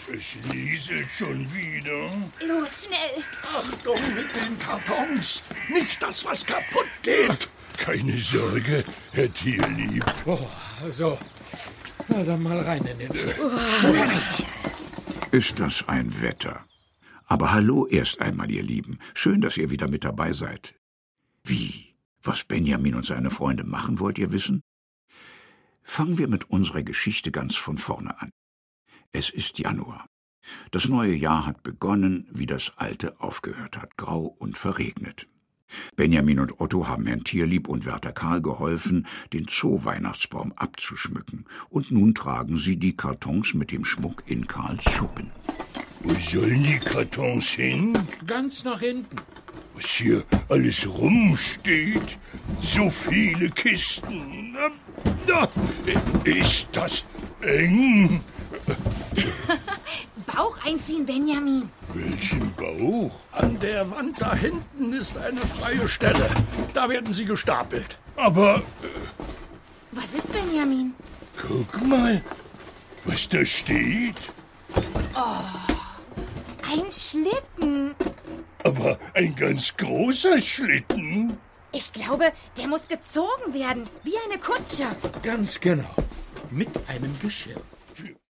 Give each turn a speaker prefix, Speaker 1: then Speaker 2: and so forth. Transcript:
Speaker 1: Es nieselt schon wieder.
Speaker 2: Los, schnell.
Speaker 3: Achtung mit den Kartons. Nicht, dass was kaputt geht.
Speaker 1: Keine Sorge, Herr Tierlieb.
Speaker 4: So. Na, dann mal rein in den Schuh.
Speaker 5: Ist das ein Wetter? Aber hallo erst einmal, ihr Lieben. Schön, dass ihr wieder mit dabei seid. Wie? Was Benjamin und seine Freunde machen, wollt ihr wissen? Fangen wir mit unserer Geschichte ganz von vorne an. Es ist Januar. Das neue Jahr hat begonnen, wie das alte aufgehört hat, grau und verregnet. Benjamin und Otto haben Herrn Tierlieb und Wärter Karl geholfen, den Zoo-Weihnachtsbaum abzuschmücken. Und nun tragen sie die Kartons mit dem Schmuck in Karls Schuppen.
Speaker 1: Wo sollen die Kartons hin?
Speaker 4: Ganz nach hinten.
Speaker 1: Was hier alles rumsteht? So viele Kisten. Da ist das eng.
Speaker 2: Bauch einziehen, Benjamin.
Speaker 1: Welchen Bauch?
Speaker 3: An der Wand da hinten ist eine freie Stelle. Da werden sie gestapelt.
Speaker 1: Aber
Speaker 2: Was ist, Benjamin?
Speaker 1: guck mal, was da steht.
Speaker 2: Ein Schlitten.
Speaker 1: Aber ein ganz großer Schlitten.
Speaker 2: Ich glaube, der muss gezogen werden, wie eine Kutsche.
Speaker 4: Ganz genau. Mit einem Geschirr.